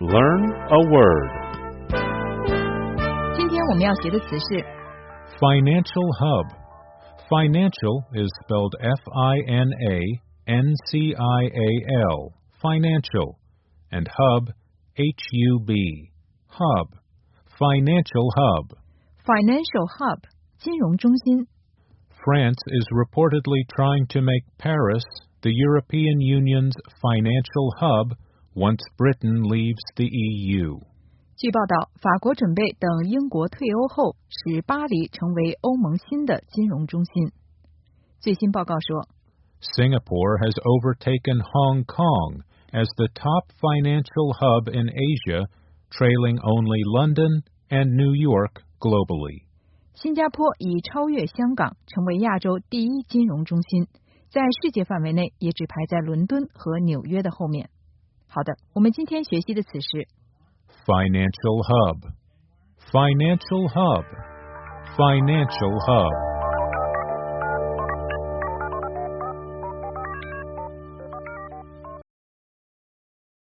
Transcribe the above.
Learn a word. 今天我们要学的词是 Financial hub. Financial is spelled F-I-N-A-N-C-I-A-L, financial, and hub, H-U-B, hub, financial hub. financial hub 金融中心。 France is reportedly trying to make Paris the European Union's financial hub once Britain leaves the EU. 据报道，法国准备等英国退欧后，使巴黎成为欧盟新的金融中心。最新报告说 Singapore has overtaken Hong Kong as the top financial hub in Asia, trailing only London and New York globally. 新加坡已超越香港，成为亚洲第一金融中心，在世界范围内也只排在伦敦和纽约的后面。好的，我们今天学习的词是 Financial hub. Financial hub. Financial hub.